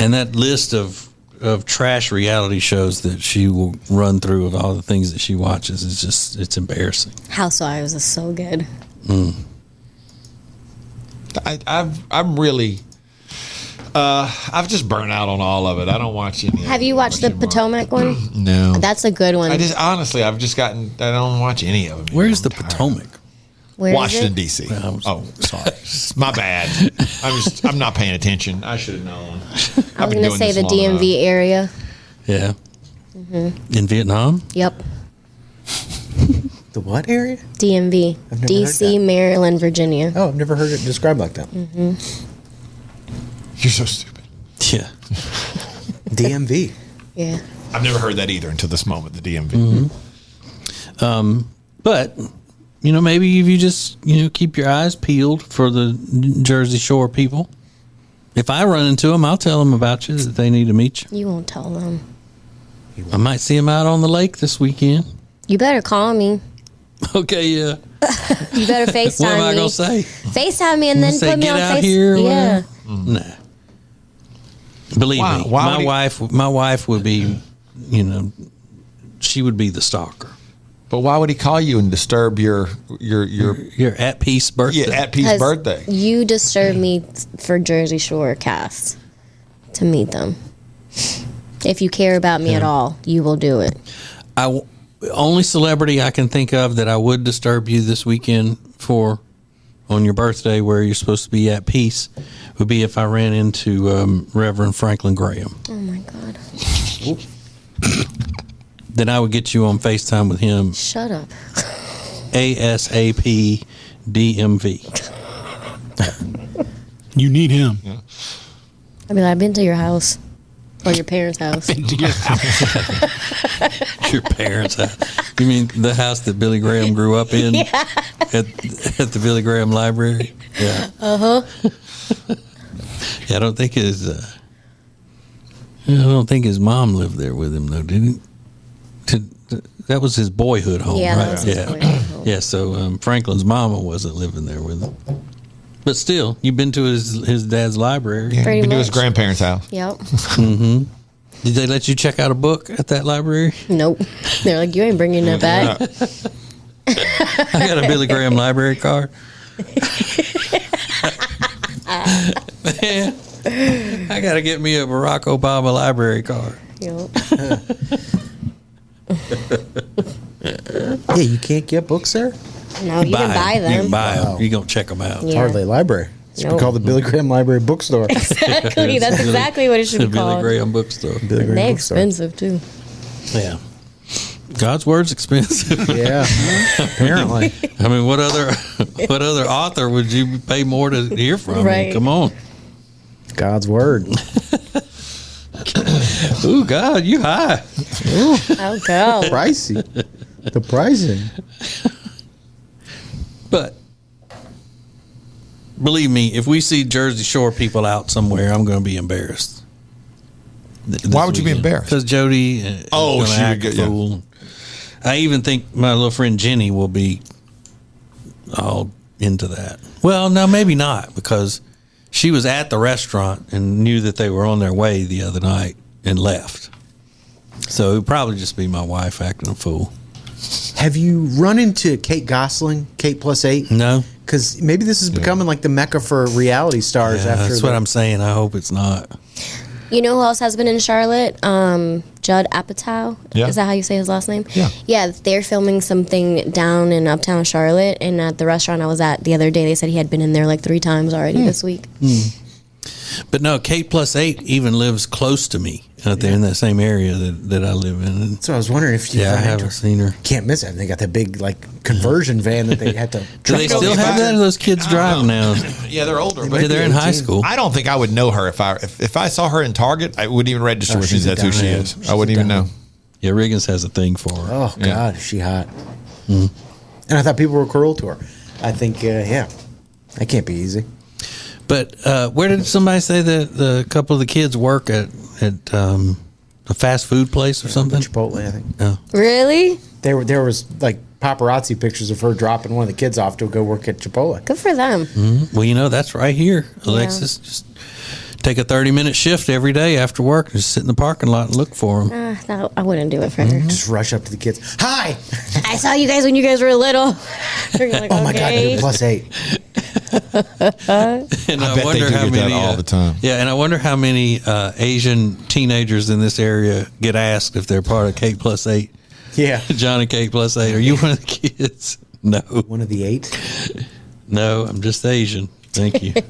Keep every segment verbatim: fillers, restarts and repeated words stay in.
And that list of of trash reality shows that she will run through with all the things that she watches is just, it's embarrassing. Housewives is so good. Mm. I, I've I'm really uh, I've just burnt out on all of it. I don't watch any. Have you watched the anymore. Potomac one? No, That's a good one. I just honestly, I've just gotten. I don't watch any of them. Where's the I'm tired. Potomac? Where is Washington it? D C. Well, I'm Oh, sorry, my bad. I'm just I'm not paying attention. I should have known. I was going to say the long D M V enough. area. Yeah. Mm-hmm. In Vietnam? Yep. The what area? D M V. I've never D heard C, that. Maryland, Virginia. Oh, I've never heard it described like that. You're so stupid. Yeah. D M V. Yeah. I've never heard that either until this moment. The D M V. Mm-hmm. Um, but, you know, maybe if you just, you know, keep your eyes peeled for the Jersey Shore people. If I run into them, I'll tell them about you, that they need to meet you. You won't tell them. I might see them out on the lake this weekend. You better call me. Okay, yeah. You better FaceTime What am I me. going to say? FaceTime me and then Say, put me get on out Face- here or Yeah. whatever? Nah. Believe Why- me, why my would he- wife, my wife would be, you know, she would be the stalker. But why would he call you and disturb your your your Your at peace birthday. yeah at peace 'Cause birthday? You disturb me for Jersey Shore cast to meet them. If you care about me at all, you will do it. I w- only celebrity I can think of that I would disturb you this weekend for on your birthday, where you're supposed to be at peace, would be if I ran into um, Reverend Franklin Graham. Oh my God. Then I would get you on FaceTime with him. Shut up. ASAP D M V. You need him. I mean, I've been to your house or your parents' house. Your parents' house. You mean the house that Billy Graham grew up in? Yeah. At, at the Billy Graham Library? Yeah. Uh huh. Yeah, I don't think his. Uh, I don't think his mom lived there with him, though, did he? To, to, that was his boyhood home, Yeah, that right? was his yeah, boyhood home. yeah. So um, Franklin's mama wasn't living there with him, but still, you've been to his his dad's library. Yeah, Pretty been to his much. grandparents' house. Yep. Mm-hmm. Did they let you check out a book at that library? Nope. They're like, you ain't bringing that back. I got a Billy Graham library card. Man, I got to get me a Barack Obama library card. Yep. Yeah, you can't get books there? No, you can buy You them. can buy them. Wow. You gonna check them out. It's Yeah. hardly a library. It's Nope. called the Billy Graham Library Bookstore. Exactly. That's exactly what it should The be Billy called. Graham bookstore. Billy Graham They're Bookstore. expensive too. Yeah. God's word's expensive. Yeah, apparently. I mean, what other what other author would you pay more to hear from? I mean, Right. come on. God's word. Ooh, God, you high. Oh, go. Pricey. The pricing. But believe me, if we see Jersey Shore people out somewhere, I'm going to be embarrassed. Th- Why this would you be weekend. embarrassed? Because Jody uh, is Oh, gonna she act would a get- yeah. fool. I even think my little friend Jenny will be all into that. Well, no, maybe not, because she was at the restaurant and knew that they were on their way the other night and left. So it would probably just be my wife acting a fool. Have you run into Kate Gosling, Kate plus eight? No, Because maybe this is becoming like the mecca for reality stars. yeah, after that's the, what I'm saying. I hope it's not. You know who else has been in Charlotte? Um, Judd Apatow. Yeah. Is that how you say his last name? Yeah. Yeah, they're filming something down in Uptown Charlotte, and at the restaurant I was at the other day, they said he had been in there like three times already Hmm. this week. But no, Kate plus eight even lives close to me out there in that same area that, that I live in. And So I was wondering if you yeah, I run into haven't her. seen her. Can't miss it. They got that big like conversion van that they had to. Do they know, still if have I- that? Or those kids driving now? Yeah, they're older, might but Yeah, they're in be high eighteen. school. I don't think I would know her if I if, if I saw her in Target. I wouldn't even register Oh, with me. she's a That's who she dime. is. She's I wouldn't a even dime. know. Yeah, Riggins has a thing for her. Oh Yeah. God, is she hot? And I thought people were cruel to her. I think, uh, yeah, that can't be easy. But uh, where did somebody say that the couple of the kids work at at um, a fast food place or something? Chipotle, I think. Oh. Really? There, were there was like paparazzi pictures of her dropping one of the kids off to go work at Chipotle. Good for them. Well, you know that's right here, Alexis. Just take a thirty minute shift every day after work and just sit in the parking lot and look for them. Uh, no, I wouldn't do it for her. Just rush up to the kids. Hi. I saw you guys when you guys were little. You're like, Oh my God, okay. you're plus eight. And I I, bet they wonder do how get that many all uh, the time. Yeah, and I wonder how many uh, Asian teenagers in this area get asked if they're part of K plus eight. Yeah. Johnny K plus eight. Are you one of the kids? No, One of the eight. no, I'm just Asian. Thank you.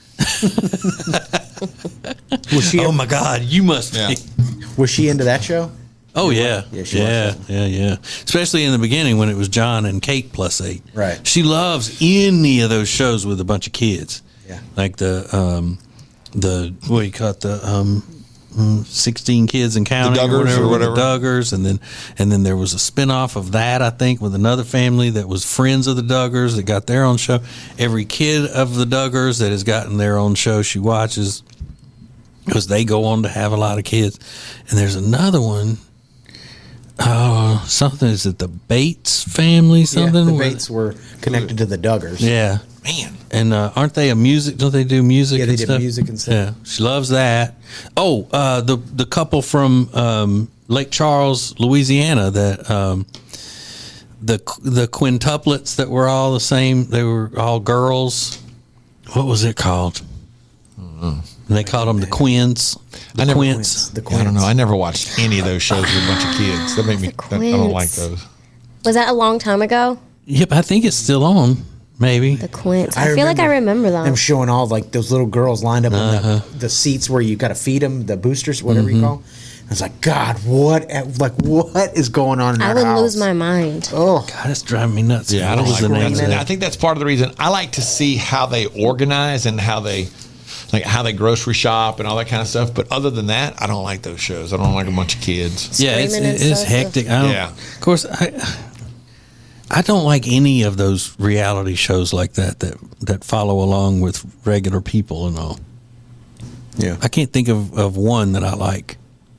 Was she? Oh my God, you must Yeah. be. Was she into that show? Oh yeah, Yeah, she yeah, watched yeah, yeah. Especially in the beginning when it was John and Kate plus eight. Right. She loves any of those shows with a bunch of kids. Yeah. Like the um, the what do you call it? The um, mm, sixteen kids and counting, The Duggars or with whatever. The Duggars, and then and then there was a spinoff of that, I think, with another family that was friends of the Duggars that got their own show. Every kid of the Duggars that has gotten their own show, she watches because they go on to have a lot of kids. And there's another one. Oh, something is it the Bates family? Something Yeah, the where- Bates were connected to the Duggars. Yeah, Man. and uh, aren't they a music? Don't they do music? Yeah, they and did stuff? music and stuff. Yeah, she loves that. Oh, uh, the the couple from um, Lake Charles, Louisiana. That um, the the quintuplets that were all the same. They were all girls. What was it called? And they called them the Quins. The I never- Quints. The I don't know. I never watched any of those shows with a bunch of kids. That make me. The I don't like Quints. those. Was that a long time ago? Yep, I think it's still on. Maybe. The Quints. I, feel like I remember them. Them showing all like those little girls lined up Uh-huh. on the, the seats where you got to feed them, the boosters, whatever you call. 'em. I was like, God, what? Like, what is going on in I that would house? lose my mind. Oh, God, it's driving me nuts. Yeah, I What don't is like the name that. of And that? I think that's part of the reason I like to see how they organize and how they, like how they grocery shop and all that kind of stuff. But other than that, I don't like those shows. I don't like a bunch of kids. Yeah, it's, Screaming and it's stuff. hectic. I don't, Yeah. Of course, I I don't like any of those reality shows like that that that follow along with regular people and all. yeah. I can't think of, of one that I like.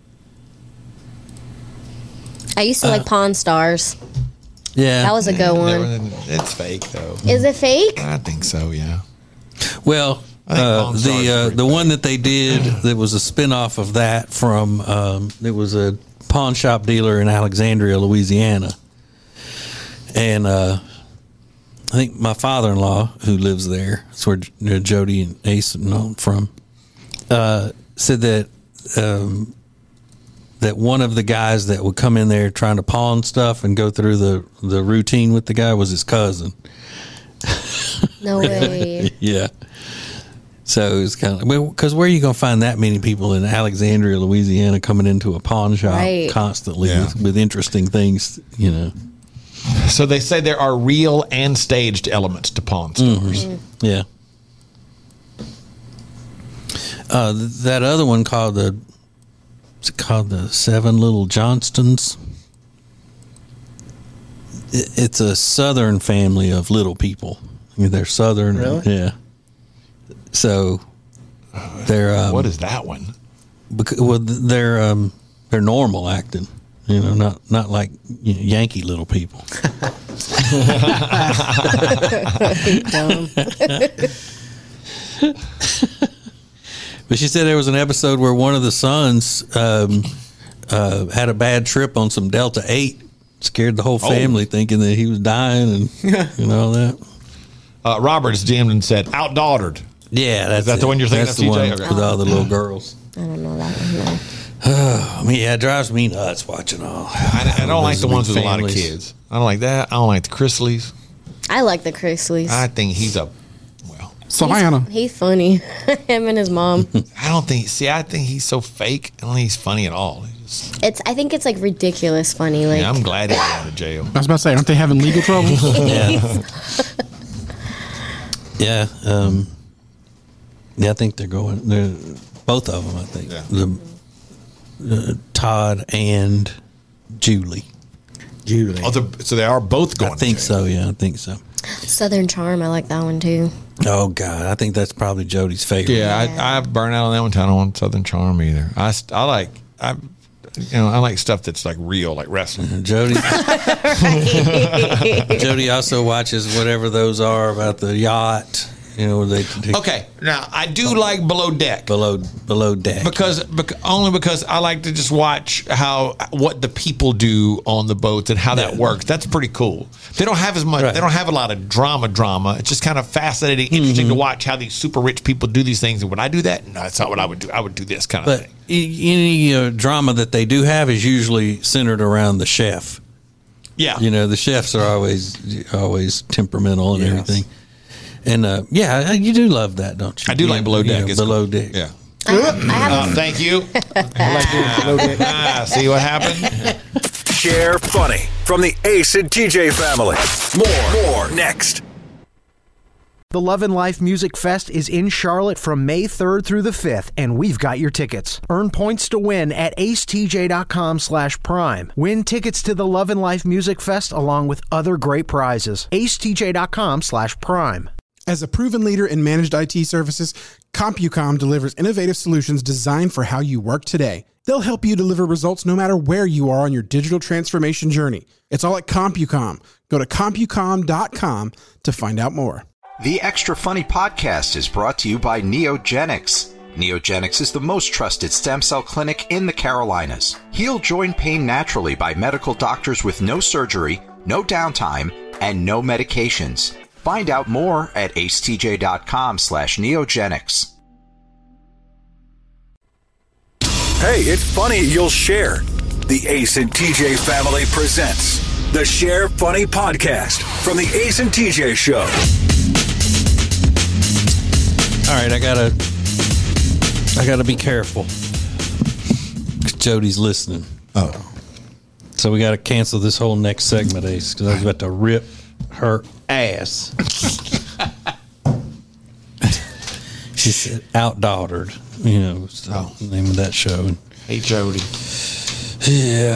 I used to Uh, like Pawn Stars. Yeah, That was a good one. Never- It's fake though. Is it fake? I think so. Yeah. well. I think Uh, Pawn Stars the is uh, pretty the good. one that they did that was a spinoff of that from um, it was a pawn shop dealer in Alexandria, Louisiana, and uh, I think my father-in-law who lives there, that's where J- uh, Jody and Ace and all from, uh, said that um, that one of the guys that would come in there trying to pawn stuff and go through the the routine with the guy was his cousin. No way. Yeah. So it's kind of because where are you going to find that many people in Alexandria, Louisiana, coming into a pawn shop Right. constantly Yeah. with, with interesting things, you know? So they say there are real and staged elements to Pawn Stars. Yeah. Uh, th- that other one called the, what's it called the Seven Little Johnstons. It, it's a Southern family of little people. I mean, they're Southern. Really? Yeah. So they're um, What is that one? Because, well, they're um, they're normal acting, you know, not not like you know, Yankee little people. Dumb. But she said there was an episode where one of the sons um, uh, had a bad trip on some Delta eight, scared the whole family, thinking that he was dying and and all that. Uh, Roberts D M'd and said, outdaughtered. Yeah, that's that the it. one you're thinking that's of, the T J? one Okay. with all the little girls. I don't know that one. No. I mean, yeah, it drives me nuts watching all. I, I don't like those the ones big with a lot of families. kids. I don't like that. I don't like the Chrisleys. I like the Chrisleys. I think he's a, well, Savannah. He's funny. Him and his mom. I don't think, see, I think he's so fake. I don't think he's funny at all. He just- It's. I think it's like ridiculous funny. Like yeah, I'm glad he got out of jail. I was about to say, aren't they having legal trouble? Yeah. Yeah, um, yeah. I think they're going. They're both of them. I think Yeah. the uh, Todd and Julie. Julie. Oh, the, so they are both going I think to jail. so. Yeah, I think so. Southern Charm. I like that one too. Oh God, I think that's probably Jody's favorite. Yeah, I, I burn out on that one. I don't want Southern Charm either. I, st- I like, I, you know, I like stuff that's like real, like wrestling. Jody. Jody also watches whatever those are about the yacht You know, they, they Okay, now I do like Below Deck. below below deck Because, bec- only because I like to just watch how what the people do on the boats and how that works. That's pretty cool. They don't have as much. Right. They don't have a lot of drama. Drama. It's just kind of fascinating, interesting Mm-hmm. to watch how these super rich people do these things. And would I do that? No, that's not what I would do. I would do this kind of But thing. a- any uh, drama that they do have is usually centered around the chef. Yeah, You know, the chefs are always always temperamental and Yes. everything. And uh, yeah, you do love that, don't you? I do You like know, Below you Deck. know, It's below cool. deck. Yeah. I have, I have Uh, thank you. ah, see what happened? Share funny from the Ace and T J family. More, more next. The Love and Life Music Fest is in Charlotte from May third through the fifth, and we've got your tickets. Earn points to win at acetj.com slash prime. Win tickets to the Love and Life Music Fest along with other great prizes. acetj.com slash prime. As a proven leader in managed I T services, CompuCom delivers innovative solutions designed for how you work today. They'll help you deliver results no matter where you are on your digital transformation journey. It's all at CompuCom. Go to CompuCom dot com to find out more. The Extra Funny podcast is brought to you by Neogenics. Neogenics is the most trusted stem cell clinic in the Carolinas. Heal joint pain naturally by medical doctors with no surgery, no downtime, and no medications. Find out more at acetj.com slash neogenics. Hey, it's funny you'll share. The Ace and T J family presents the Share Funny podcast from the Ace and T J show. All right, I gotta, I gotta be careful. 'Cause Jody's listening. Oh, So we gotta cancel this whole next segment, Ace, because I was about to rip her ass. She said outdaughtered, you know, was the Oh. name of that show. And hey Jody. yeah,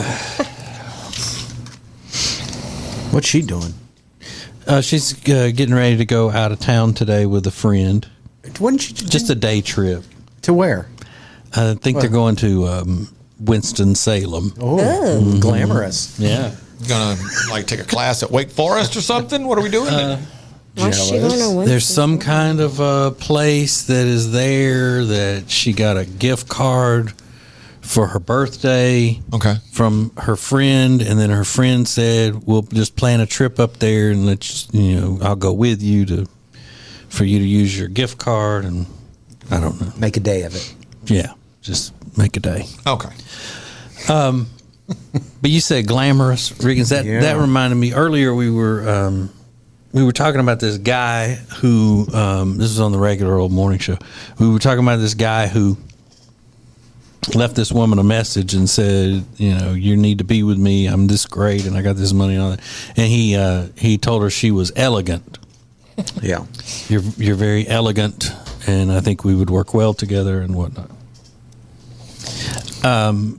What's she doing? uh, she's uh, getting ready to go out of town today with a friend. Wouldn't she Just a day trip. to where? I think they're going to um, Winston-Salem. Oh, glamorous. Yeah. Gonna like take a class at Wake Forest or something? What are we doing? What's she going to win? There's some kind of uh, place that is there that she got a gift card for her birthday Okay. from her friend, and then her friend said, "We'll just plan a trip up there, and let's you know I'll go with you to for you to use your gift card." And I don't know. Make a day of it. Yeah, just make a day. Okay. But you said glamorous, Riggins. That Yeah. that reminded me. Earlier, we were um, we were talking about this guy who um, this was on the regular old morning show. We were talking about this guy who left this woman a message and said, you know, you need to be with me. I'm this great, and I got this money on it. And he uh, he told her she was elegant. Yeah. You're you're very elegant, and I think we would work well together and whatnot. Um,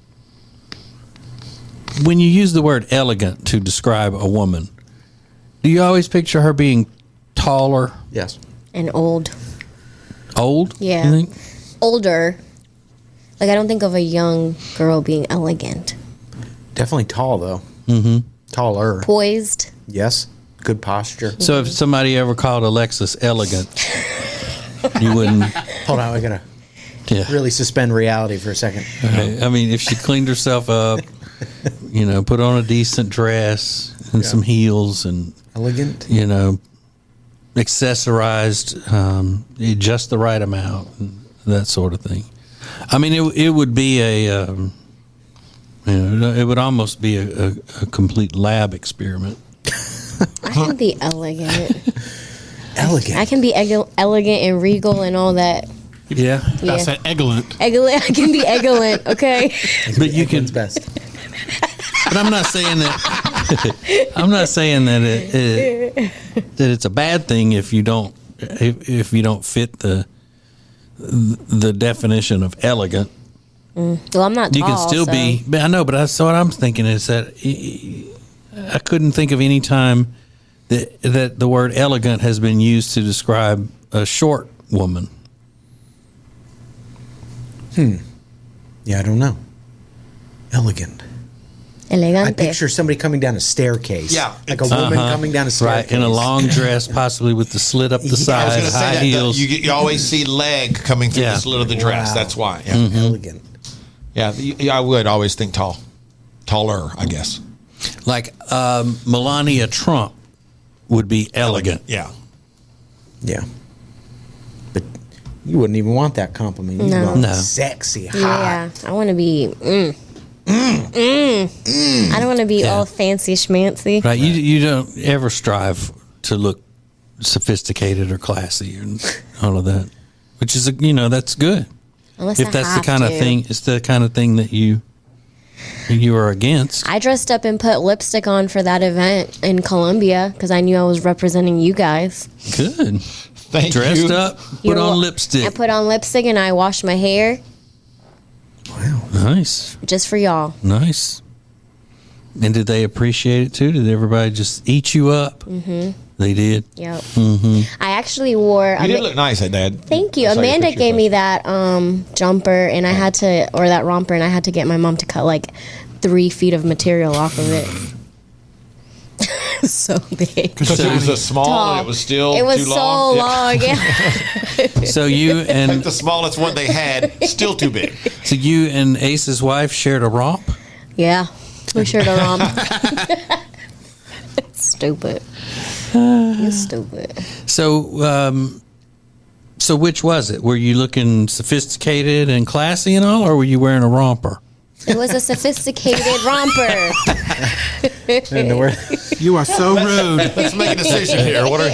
when you use the word elegant to describe a woman, do you always picture her being taller, Yes. And old. old? Yeah. you think? Older. Like, I don't think of a young girl being elegant. Definitely tall, though. Mm-hmm. Taller. Poised. Yes. Good posture. So if somebody ever called Alexis elegant, you wouldn't. Hold on. I got to Yeah. really suspend reality for a second. I mean, if she cleaned herself up, you know, put on a decent dress and Yeah. some heels and, Elegant. you know, accessorized um, just the right amount, and that sort of thing. I mean, it it would be a, um, you know, it would almost be a, a, a complete lab experiment. I can be elegant. Elegant. I can be ele- elegant and regal and all that. Yeah, Yeah. I said egglant. Elegant. I can be elegant, okay? but you can. Elegant's best. But I'm not saying that. I'm not saying that it, it that it's a bad thing if you don't if, if you don't fit the the definition of elegant. Well, I'm not tall, You can still so- be. But I know, but that's what I'm thinking is that I couldn't think of any time that that the word elegant has been used to describe a short woman. Yeah, I don't know. Elegant. Elegante. I picture somebody coming down a staircase. Yeah, like a woman Uh-huh. coming down a staircase. Right, in a long dress, possibly with the slit up the I was side, going to say high that the- heels. you, get- you always see leg coming through Yeah. the slit of the dress. Wow. That's why. Yeah. Mm-hmm. Elegant. Yeah, the- yeah, I would always think tall, taller, I guess. Like um, Melania Trump would be elegant. Yeah, Yeah. But you wouldn't even want that compliment. You No. want No. sexy, hot. Yeah, I want to be. Mm. Mm. I don't want to be Yeah. all fancy schmancy. Right, you you don't ever strive to look sophisticated or classy and all of that, which is a, you know that's good. Unless If I that's the have kind of to. thing, it's the kind of thing that you you are against. I dressed up and put lipstick on for that event in Columbia because I knew I was representing you guys. Good, thank dressed you. up, put You're on wel- lipstick. I put on lipstick and I washed my hair Nice, just for y'all. nice. And did they appreciate it too? Did everybody just eat you up? Mm-hmm. They did. Yep. Mm-hmm. I actually wore. You did Ama- look nice, Dad. Thank you. I saw your Amanda picture gave me post. that um, jumper, and I had to, or that romper, and I had to get my mom to cut like three feet of material off of it. So big. Because it was a small Tall. and it was still It was too so long. Yeah. long. Yeah. So you Like and the smallest one they had, still too big. so you and Ace's wife shared a romp. Yeah. We sure to romp. Stupid. You're stupid. So, um, so which was it? Were you looking sophisticated and classy and all, or were you wearing a romper? It was a sophisticated romper. And the word- You are so rude. Let's make a decision here. What are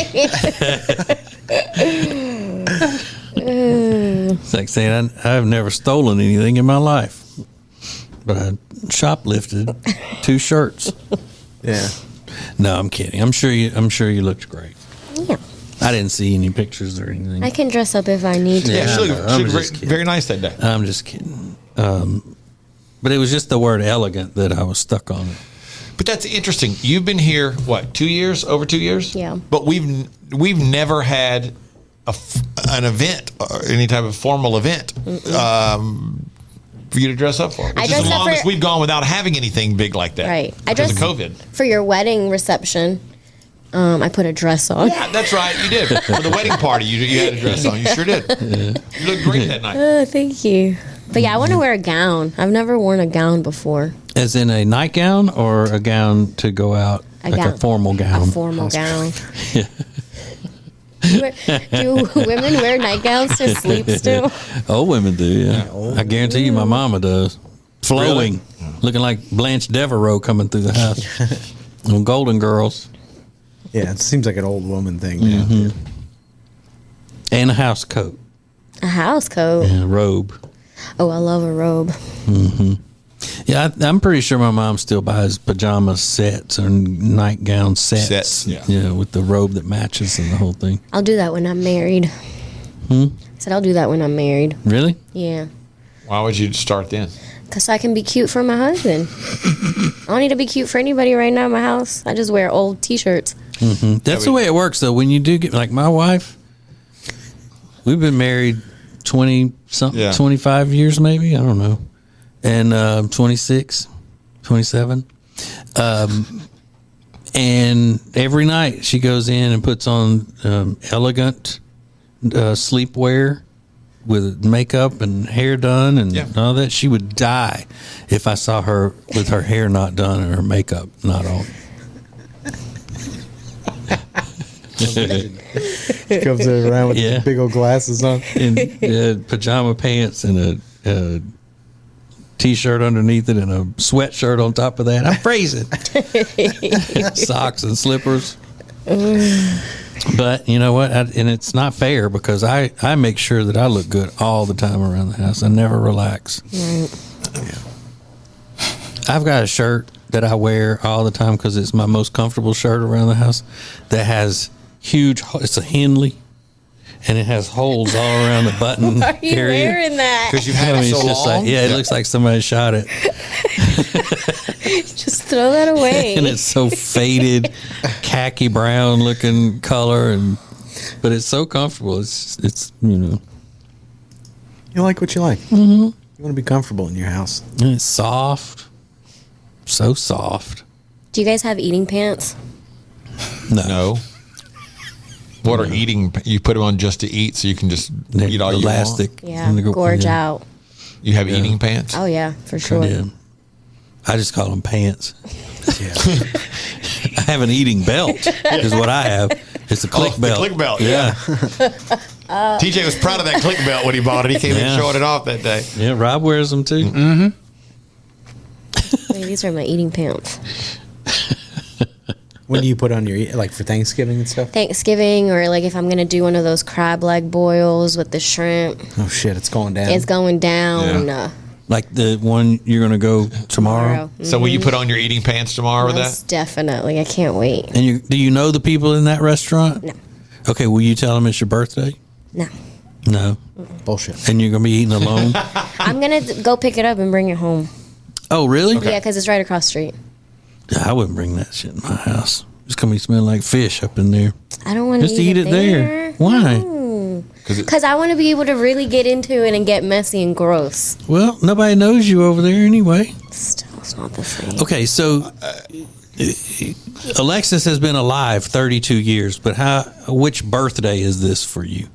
It's like saying I, I've never stolen anything in my life, but I shoplifted two shirts. yeah. No, I'm kidding. I'm sure you. I'm sure you looked great. Yeah. I didn't see any pictures or anything. I can dress up if I need to. Yeah, Yeah, she I looked, know. she I'm looked just very, kidding. very nice that day. I'm just kidding. Um, but it was just the word elegant that I was stuck on. But that's interesting. You've been here what, two years? Over two years? Yeah. But we've we've never had a f- an event or any type of formal event um, for you to dress up for. Which I is dressed the up longest for- we've gone without having anything big like that. Right. I Because of dressed- COVID. For your wedding reception, um, I put a dress on. Yeah, that's right. You did. For the wedding party, you you had a dress on. You sure did. You looked great that night. Oh, thank you. But yeah, I want to wear a gown. I've never worn a gown before. As in a nightgown or a gown to go out, A like gown. a formal gown. A formal gown. Do do women wear nightgowns to sleep still? Old women do, yeah. I guarantee you, my mama does. Flowing, looking like Blanche Devereaux coming through the house. On Golden Girls Yeah, it seems like an old woman thing. Mm-hmm. and a house coat, A house coat. and a robe. Oh, I love a robe. Yeah, I, I'm pretty sure my mom still buys pajama sets or nightgown sets. Sets, yeah. with the robe that matches and the whole thing. I'll do that when I'm married. Hmm? I said I'll do that when I'm married. Really? Yeah. Why would you start then? Because I can be cute for my husband. I don't need to be cute for anybody right now in my house. I just wear old T-shirts. That's the way it works, though. When you do get, like my wife, we've been married twenty something, Yeah. twenty-five years maybe. I don't know. And uh, twenty-six, twenty-seven. Um, and every night she goes in and puts on um, elegant uh, sleepwear with makeup and hair done and Yeah. all that. She would die if I saw her with her hair not done and her makeup not on. Comes around with Yeah. big old glasses on. in uh, pajama pants and a, a t-shirt underneath it and a sweatshirt on top of that. I'm freezing. Socks and slippers. But you know what? I, and it's not fair because I, I make sure that I look good all the time around the house. I never relax. I've got a shirt that I wear all the time because it's my most comfortable shirt around the house that has huge, it's a Henley. And it has holes all around the button Are you area. wearing that? Because you've I had mean, it it's so just long. like, yeah, it looks like somebody shot it. Just throw that away. And it's so faded, khaki brown looking color, and but it's so comfortable. It's it's you know, You like what you like. Mm-hmm. You want to be comfortable in your house. and it's soft. So soft. Do you guys have eating pants? No. No. What are eating? You put them on just to eat, so you can just They're eat all elastic. you want. Yeah, And they go- gorge yeah. out. You have Yeah. eating pants? Oh yeah, for sure. Yeah. I just call them pants. I have an eating belt, is what I have. It's a click Oh, the belt. click belt, Yeah. T J was proud of that click belt when he bought it. He came Yeah. in showing it off that day. Yeah, Rob wears them too. Mm-hmm. Wait, these are my eating pants. When do you put on your, like for Thanksgiving and stuff? Thanksgiving, or like if I'm gonna do one of those crab leg boils with the shrimp, Oh shit, it's going down. it's going down. Yeah. Uh, Like the one you're going to go tomorrow. tomorrow. So will you put on your eating pants tomorrow with Most that? definitely. I can't wait. And you, do you know the people in that restaurant? No. Okay, will you tell them it's your birthday? No. No. Bullshit. And you're going to be eating alone? I'm gonna d- go pick it up and bring it home. Oh, really? Yeah, because it's right across the street. I wouldn't bring that shit in my house. It's going to be smelling like fish up in there. I don't want to Just eat, eat it there. Why? Because I want to be able to really get into it and get messy and gross. Well, nobody knows you over there anyway. Still, it's not the same. Okay, so uh, Alexis has been alive thirty-two years, but how? Which birthday is this for you?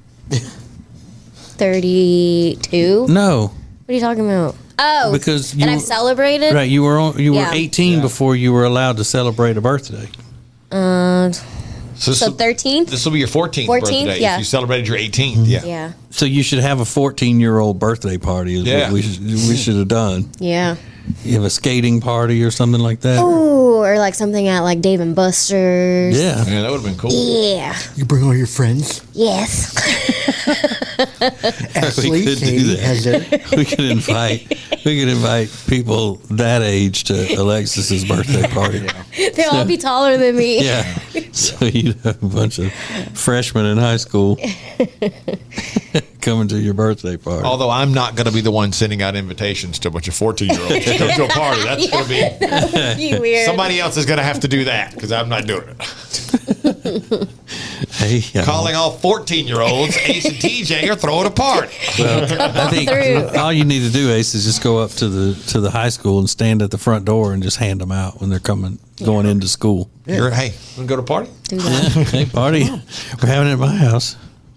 thirty-two? No, What are you talking about? Oh, Because and you- I've celebrated. right? You were on, you Yeah. were eighteen before you were allowed to celebrate a birthday. Uh, So, so thirteenth. This will be your fourteenth, fourteenth, birthday. yeah. If you celebrated your eighteenth, yeah. Yeah, So you should have a fourteen-year-old birthday party. Is Yeah. what we should, we should have done. yeah. You have a skating party or something like that. Ooh, or like something at like Dave and Buster's. Yeah. Yeah, that would have been cool. Yeah. You bring all your friends. Yes. Ashley, could do Katie, that. Heather. We could invite we could invite people that age to Alexis's birthday party. They'll all be taller than me. Yeah. So you'd have a bunch of freshmen in high school coming to your birthday party. Although I'm not going to be the one sending out invitations to a bunch of fourteen-year-olds to come to a party. That's going to be That'd be weird. somebody else is going to have to do that because I'm not doing it. Hey, yeah. Calling all fourteen-year-olds, Ace and T J are throwing a party. Well, I think through. all you need to do, Ace, is just go up to the to the high school and stand at the front door and just hand them out when they're coming going into school. You're, hey, want to go to a party? Do that. Hey, party, we're having it at my house.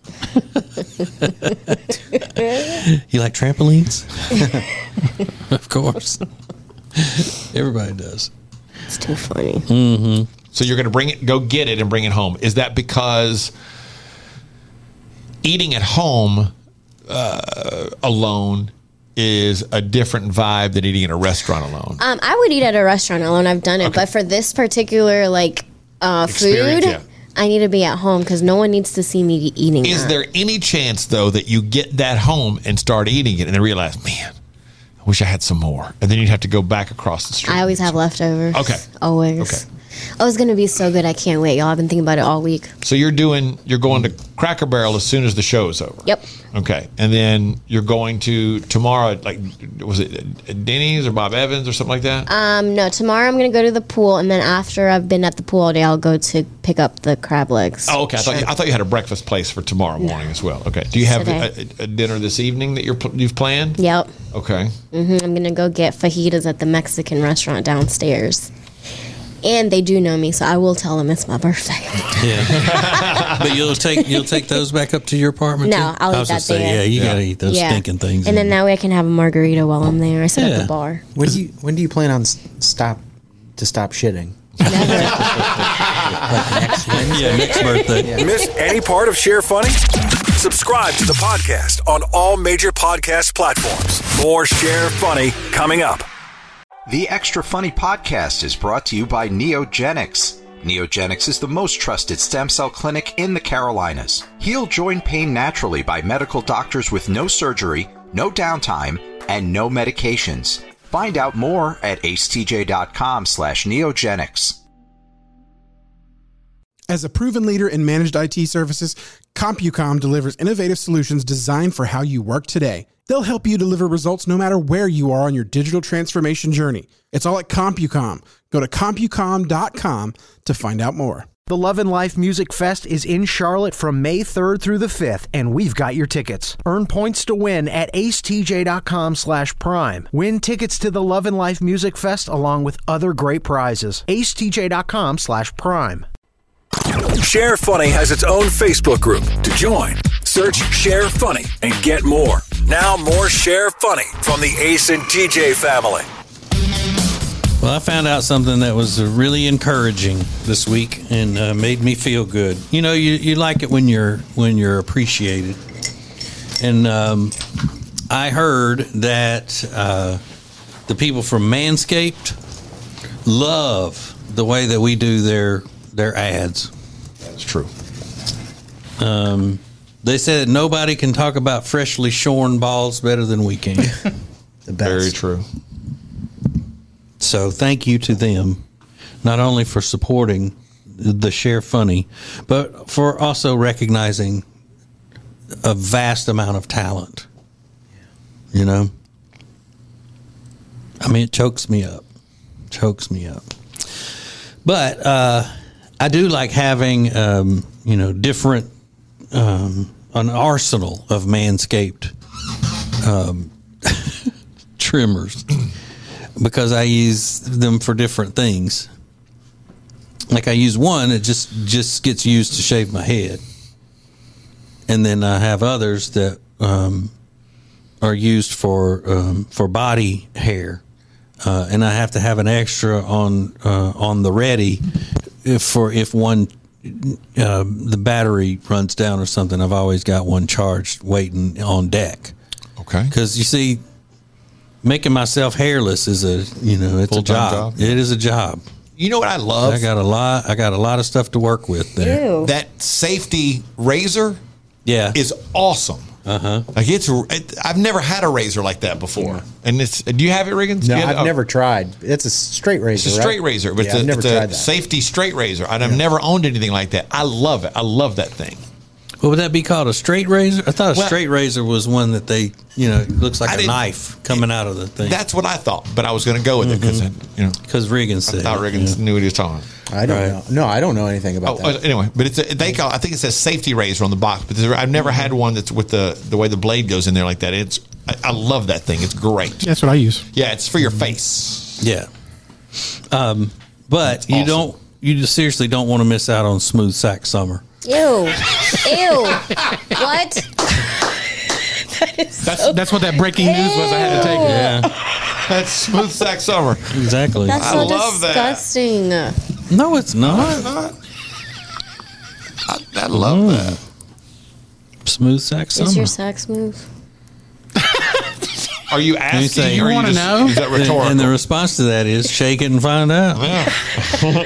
You like trampolines? Of course. Everybody does. It's too funny. Mm-hmm. So you're going to bring it, go get it, and bring it home. Is that because eating at home uh, alone is a different vibe than eating in a restaurant alone? Um, I would eat at a restaurant alone. I've done it, Okay. but for this particular like uh, Experience, food, yeah. I need to be at home because no one needs to see me eating. Is that. there any chance, though, that you get that home and start eating it and then realize, man, I wish I had some more? And then you'd have to go back across the street. I always have leftovers. Okay. Always. Okay. Oh, it's gonna be so good. I can't wait, y'all. I've been thinking about it all week. So you're doing, you're going to Cracker Barrel as soon as the show is over. Yep. Okay. And then you're going to tomorrow, like, was it Denny's or Bob Evans or something like that? Um, no, tomorrow I'm gonna go to the pool, and then after I've been at the pool all day, I'll go to pick up the crab legs. Oh, okay. I thought, you, I thought you had a breakfast place for tomorrow morning as well. Okay. Do you have Today. a, a dinner this evening that you're pl- you've planned? Yep. Okay. hmm I'm gonna go get fajitas at the Mexican restaurant downstairs. And they do know me, so I will tell them it's my birthday. Yeah. But you'll take you'll take those back up to your apartment. No, too? I'll I eat was that gonna say, there. Yeah, you Yeah. gotta eat those Yeah. stinking things. And then that way I can have a margarita while I'm there. I sit at Yeah. the bar. When do you when do you plan on s- stop to stop shitting? Never. Next Wednesday. yeah, next birthday. Miss any part of Share Funny? Subscribe to the podcast on all major podcast platforms. More Share Funny coming up. The Extra Funny podcast is brought to you by Neogenics. Neogenics is the most trusted stem cell clinic in the Carolinas. Heal joint pain naturally by medical doctors with no surgery, no downtime, and no medications. Find out more at acetj.com slash neogenics. As a proven leader in managed I T services, CompuCom delivers innovative solutions designed for how you work today. They'll help you deliver results no matter where you are on your digital transformation journey. It's all at CompuCom. Go to CompuCom dot com to find out more. The Love and Life Music Fest is in Charlotte from May third through the fifth, and we've got your tickets. Earn points to win at acetj.com slash prime. Win tickets to the Love and Life Music Fest along with other great prizes. acetj.com slash prime. Share Funny has its own Facebook group. To join, search Share Funny and get more. Now more Share Funny from the Ace and T J family. Well, I found out something that was really encouraging this week and uh, made me feel good. You know, you, you like it when you're when you're appreciated. And um, I heard that uh, the people from Manscaped love the way that we do their their ads. That's true. Um, they said that nobody can talk about freshly shorn balls better than we can. The best. Very true. So thank you to them, not only for supporting the Share Funny, but for also recognizing a vast amount of talent. You know? I mean, it chokes me up. Chokes me up. But uh, I do like having, um, you know, different, um, an arsenal of Manscaped um, trimmers. Because I use them for different things. Like I use one, it just just gets used to shave my head, and then I have others that um, are used for um, for body hair, uh, and I have to have an extra on uh, on the ready if for if one uh, the battery runs down or something. I've always got one charged waiting on deck. Okay. Because you see, making myself hairless is a you know it's Full-time a job. job. It is a job. You know what I love? I got a lot. I got a lot of stuff to work with there. Ew. That safety razor Yeah. is awesome. Uh huh. Like it's, it, I've never had a razor like that before. And it's, do you have it, Riggins? No, You have- I've oh, never tried. It's a straight razor. It's a right? straight razor, but yeah, it's, I've a, never it's tried a that. safety straight razor. And I've never owned anything like that. I love it. I love that thing. What would that be called? A straight razor? I thought a Well- straight razor was one that they, you know, it looks I like a didn't- knife coming out of the thing. That's what I thought, but I was going to go with it because, you know, Because Regan I said. thought Riggins knew what he was talking about. I don't Right. know. No, I don't know anything about Oh, that. anyway, but it's a, they call. I think it says safety razor on the box, but there, I've never had one that's with the the way the blade goes in there like that. It's I, I love that thing. It's great. That's what I use. Yeah, it's for your face. Yeah. Um, but you awesome. don't. You just seriously don't want to miss out on Smooth Sack Summer. Ew. Ew. What? That is so That's that's what that breaking news was. I had to take it. Yeah. That's smooth sack summer. Exactly. That's I so love that. disgusting. No, it's not. I, I love that. Smooth Sack Summer. Is your sex move? Are you say- asking? You or are wanna just- know? Is that And- rhetorical? And the response to that is shake it and find out. yeah.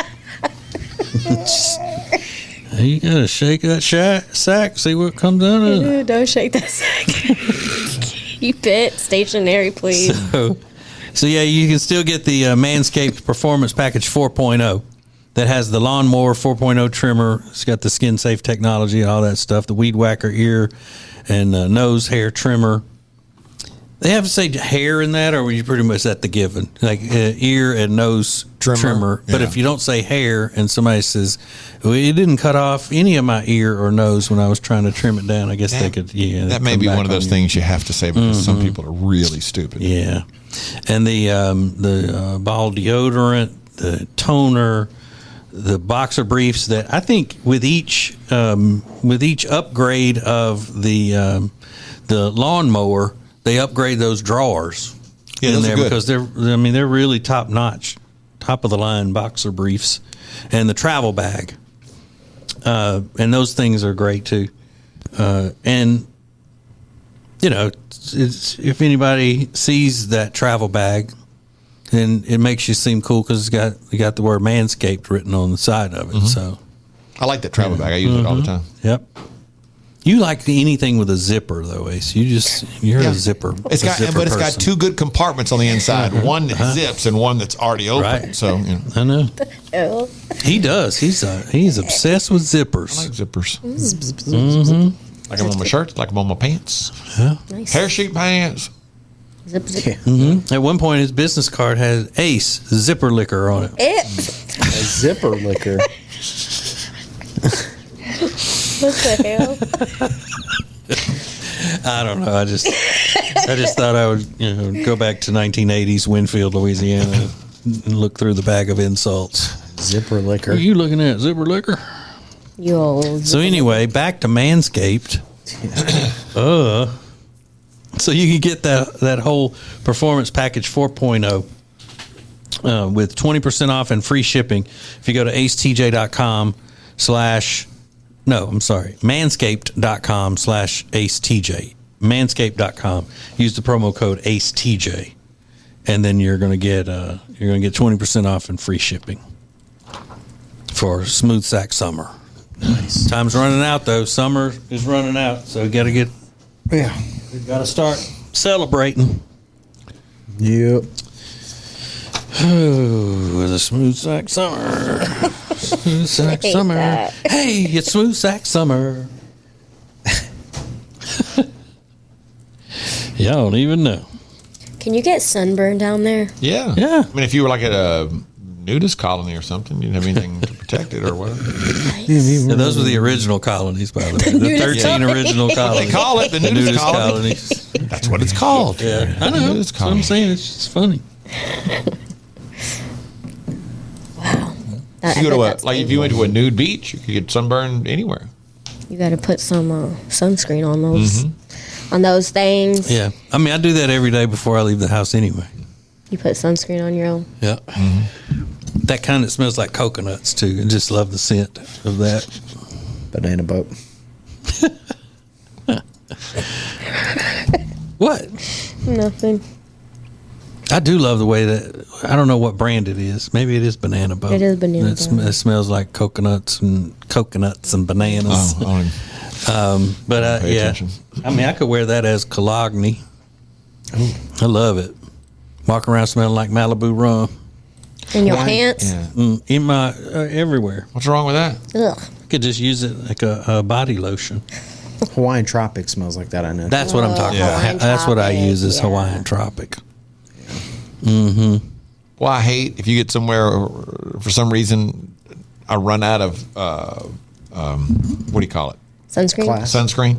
You gotta shake that sha- sack, see what comes out of it. Ew, don't shake that sack. Keep it stationary, please. So, so yeah, you can still get the uh, Manscaped Performance Package four point oh that has the lawnmower four point oh trimmer. It's got the skin safe technology and all that stuff. The weed whacker ear and uh, nose hair trimmer. They have to say hair in that, or were you pretty much at the given, like uh, ear and nose Trimmer, trimmer? But yeah. if you don't say hair, and somebody says, "Well, it didn't cut off any of my ear or nose when I was trying to trim it down," I guess they could. Yeah, That may come be back one of those on you. things you have to say because some people are really stupid. Yeah, and the um, the uh, ball deodorant, the toner, the boxer briefs. That I think with each um, with each upgrade of the um, the lawnmower, they upgrade those drawers Yeah, in those are there good. because they're I mean they're really top notch, top of the line boxer briefs, and the travel bag, uh, and those things are great too, uh, and. You know, it's, it's, if anybody sees that travel bag, then it makes you seem cool because it's got you got the word Manscaped written on the side of it. Mm-hmm. So, I like that travel bag. I use it all the time. yep. You like anything with a zipper though, Ace? You just you're Yeah. a zipper. It's a got, zipper but it's got person. two good compartments on the inside. One that zips and one that's already open. Right. So you know, I know Ew. he does. He's uh, he's obsessed with I like zippers. zippers. Mm-hmm. Like them on my shirt, like them on my pants. Nice. Parachute pants. Zip, zip. Mm-hmm. At one point, his business card had Ace Zipper Liquor on it. Ew. A zipper liquor. What the hell? I don't know. I just I just thought I would, you know, go back to nineteen eighties Winfield, Louisiana, and look through the bag of insults. Zipper liquor. What are you looking at? Zipper liquor? You old. So anyway, back to Manscaped. uh, so you can get that that whole performance package four point oh uh, with twenty percent off and free shipping if you go to acetj.com slash no, I'm sorry, manscaped.com slash acetj. Manscaped dot com. Use the promo code AceTJ, and then you're going to get uh, you're going to get twenty percent off and free shipping for Smooth Sack Summer. Nice. Time's running out though. Summer is running out, so we got to get. Yeah, we got to start celebrating. Yep. Oh, the Smooth Sack Summer. Smooth Sack Summer. That. Hey, it's Smooth Sack Summer. Y'all don't even know. Can you get sunburn down there? Yeah. Yeah. I mean, if you were like at a nudist colony or something, you didn't have anything to protect it or whatever. Yeah, those were the original colonies, by the way. The, the thirteen yeah. original colonies. They call it the nudist, the nudist colony. colonies. That's what it's called. Yeah, I know. That's what I'm saying. It's just funny. Wow. If you go to a, like if you went to a nude beach, you could get sunburned anywhere. You got to put some uh, sunscreen on those mm-hmm. on those things. Yeah, I mean, I do that every day before I leave the house anyway. You put sunscreen on your own. Yeah, mm-hmm. That kind that smells like coconuts too. I just love the scent of that. Banana boat. What? Nothing. I do love the way that, I don't know what brand it is. Maybe it is Banana Boat. It is Banana it, sm- it smells like coconuts and coconuts and bananas. Oh, um, but uh, yeah, attention. I mean, I could wear that as Cologne. I love it. Walk around smelling like Malibu rum. In your Why? pants? Yeah. Mm, in my, uh, everywhere. What's wrong with that? Ugh. I could just use it like a, a body lotion. Hawaiian Tropic smells like that, I know. That's what I'm talking yeah. about. That's what I use is yeah. Hawaiian Tropic. Mm-hmm. Well, I hate if you get somewhere for some reason I run out of uh, um, what do you call it? Sunscreen. Class. Sunscreen.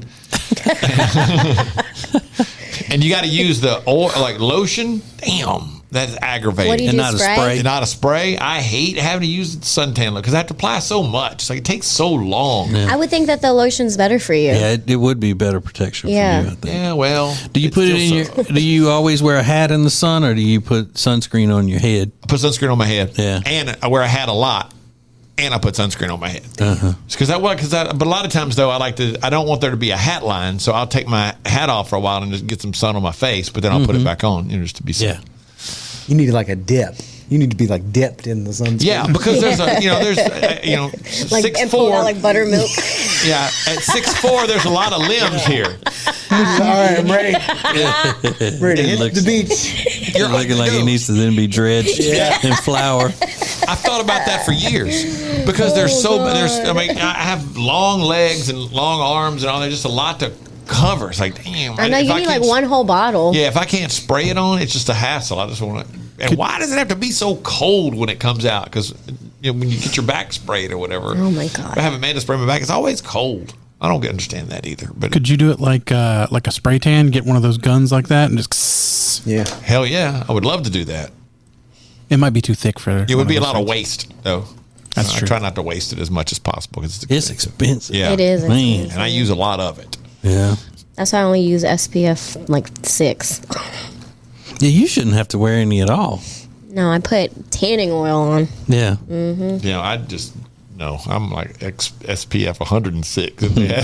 And you got to use the oil, like lotion. Damn, that's aggravating. What do you and do, not spray? a spray. And not a spray. I hate having to use suntan lotion because I have to apply so much. It's like it takes so long. Yeah. I would think that the lotion's better for you. Yeah, it, it would be better protection yeah. for you, I think. Yeah, well. Do you put it in so. your, do you always wear a hat in the sun or do you put sunscreen on your head? I put sunscreen on my head. Yeah. And I wear a hat a lot. And I put sunscreen on my head. Uh-huh. Because I, because I, but a lot of times though, I like to. I don't want there to be a hat line, so I'll take my hat off for a while and just get some sun on my face. But then I'll mm-hmm. put it back on, you know, just to be safe. Yeah. You need like a dip. You need to be like dipped in the sunscreen. Yeah, because there's a, you know, there's, a, you know, like six four, like buttermilk. Yeah, at six four, there's a lot of limbs here. All right, I'm ready. Ready to hit looks, the beach. You're looking like he needs to then be dredged yeah. in flour. I've thought about that for years because there's oh, so God. there's. I mean, I have long legs and long arms and all. There's just a lot to cover. It's like, damn. I know you I need like one whole bottle. Yeah, if I can't spray it on, it's just a hassle. I just want to. And Could, why does it have to be so cold when it comes out? Because you know, when you get your back sprayed or whatever. Oh my God! I haven't made a spray my back. It's always cold. I don't understand that either. But could you do it like uh, like a spray tan? Get one of those guns like that and just. Yeah. Hell yeah, I would love to do that. It might be too thick for. It would be a lot of waste, though. That's I true. try not to waste it as much as possible because it's, it's expensive. Yeah, it is. Man. And I use a lot of it. Yeah. That's why I only use S P F like six. Yeah, you shouldn't have to wear any at all. No, I put tanning oil on. Yeah. Mm-hmm. You know, I just no. I'm like S P F one hundred six.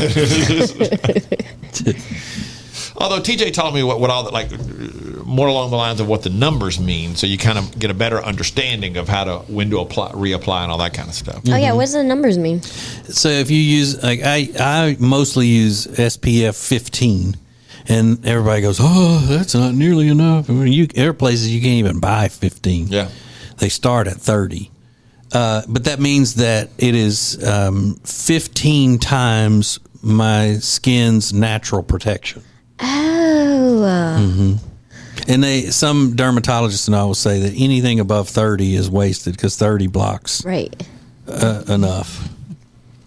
Although T J taught me what, what all that, like more along the lines of what the numbers mean, so you kind of get a better understanding of how to when to apply, reapply, and all that kind of stuff. Oh yeah, what does the numbers mean? So if you use like I, I mostly use S P F fifteen, and everybody goes, "Oh, that's not nearly enough." I mean, you there are places you can't even buy fifteen. Yeah, they start at thirty. Uh, but that means that it is um, fifteen times my skin's natural protection. Oh. Mm-hmm. And they, some dermatologists and I will say that anything above thirty is wasted because thirty blocks right uh, enough.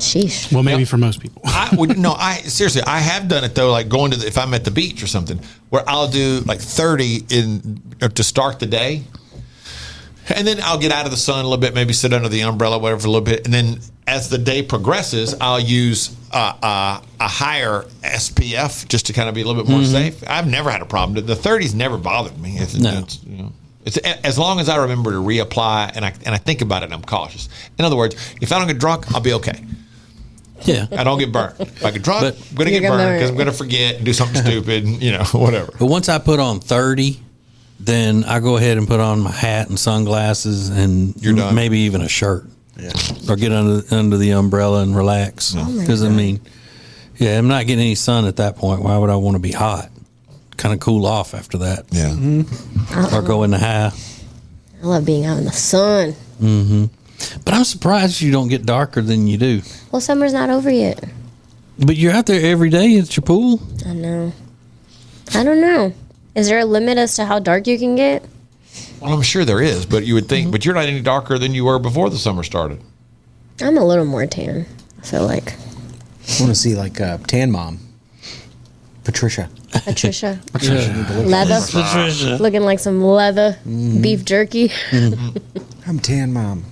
Sheesh. Well, maybe Yep. for most people. I would no. I seriously, I have done it though. Like going to the, if I'm at the beach or something, where I'll do like thirty in to start the day, and then I'll get out of the sun a little bit, maybe sit under the umbrella, whatever, for a little bit, and then as the day progresses, I'll use uh, uh, a higher S P F just to kind of be a little bit more Mm-hmm. safe. I've never had a problem. The thirties never bothered me. It's, No. it's, you know, it's as long as I remember to reapply and I and I think about it and I'm cautious. In other words, if I don't get drunk, I'll be okay. Yeah. I don't get burnt. If I get drunk, But- I'm going to You're get gonna burned because burn. I'm going to forget and do something stupid, and, you know, whatever. But once I put on thirty, then I go ahead and put on my hat and sunglasses and You're done. maybe even a shirt. Yeah. Or get under under the umbrella and relax. Because, I mean, yeah, I'm not getting any sun at that point. Why would I want to be hot? Kind of cool off after that. Yeah. Or go in the high. I love being out in the sun. But I'm surprised you don't get darker than you do. Well, summer's not over yet. But you're out there every day at your pool. I know. I don't know. Is there a limit as to how dark you can get? Well, I'm sure there is, but you would think, but you're not any darker than you were before the summer started. I'm a little more tan, I feel like. I want to see like uh, Tan Mom, Patricia. Patricia. Yeah. Leather. Patricia. Looking like some leather Mm-hmm. beef jerky. I'm Tan Mom.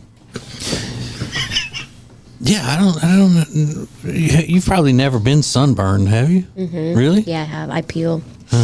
Yeah, I don't. I don't. know. You- You've probably never been sunburned, have you? Mm-hmm. Really? Yeah, I have. I peel.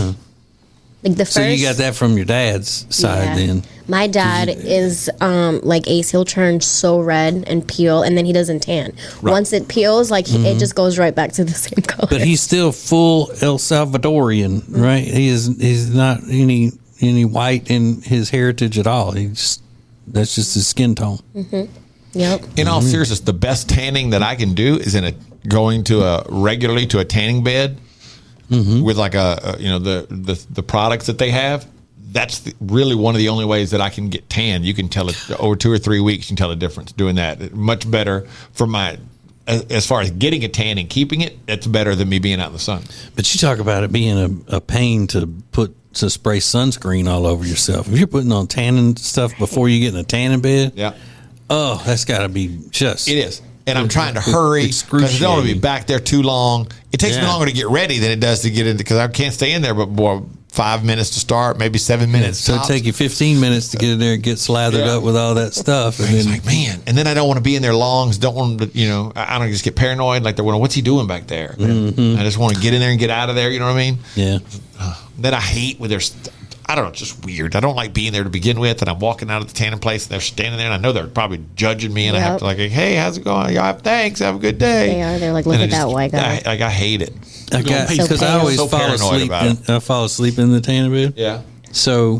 Like the first. So you got that from your dad's side, Yeah. then? My dad is um, like Ace. He'll turn so red and peel, and then he doesn't tan. Once it peels, like he it just goes right back to the same color. But he's still full El Salvadorian, right? He is. He's not any any white in his heritage at all. He just that's just his skin tone. Yep. In all seriousness, the best tanning that I can do is in a going to a regularly to a tanning bed with like a, a you know the, the the products that they have. That's the, really one of the only ways that I can get tan. You can tell it over two or three weeks. You can tell the difference doing that. Much better for my as, as far as getting a tan and keeping it. That's better than me being out in the sun. But you talk about it being a, a pain to put to spray sunscreen all over yourself. If you're putting on tanning stuff before you get in a tanning bed, Yeah. oh, that's got to be just. It is. And I'm trying to hurry because I don't want to be back there too long. It takes me Yeah. longer to get ready than it does to get into because I can't stay in there but more five minutes to start, maybe seven minutes. So it tops. take you fifteen minutes to get in there and get slathered Yeah. up with all that stuff, and It's then like, man. And then I don't want to be in there long. Don't want to, you know, I I don't just get paranoid. Like they're wondering, what's he doing back there? I just want to get in there and get out of there. You know what I mean? yeah. Then I hate when there's, I don't know, it's just weird. I don't like being there to begin with. And I'm walking out of the tanning place and they're standing there and I know they're probably judging me. And I have Yep. to like, hey, how's it going? Yeah, thanks. Have a good day. They are. They're like, look And I at that white guy. I, like, I hate it. I got So because I pale. always So fall paranoid asleep. about In, I fall asleep in the tanning bed. Yeah. So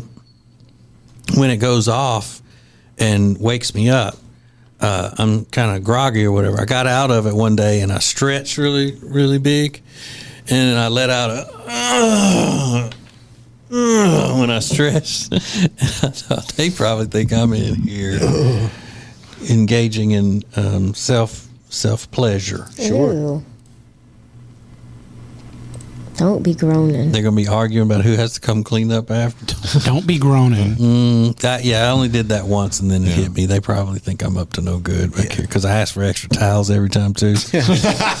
when it goes off and wakes me up, uh, I'm kind of groggy or whatever. I got out of it one day and I stretched really, really big, and I let out a uh, uh, when I stretched. And I thought they probably think I'm in here engaging in um, self self pleasure. Sure. Don't be groaning. They're gonna be arguing about who has to come clean up after. Don't be groaning. That, yeah, I only did that once, and then it hit me. They probably think I'm up to no good back here because I ask for extra towels every time too. This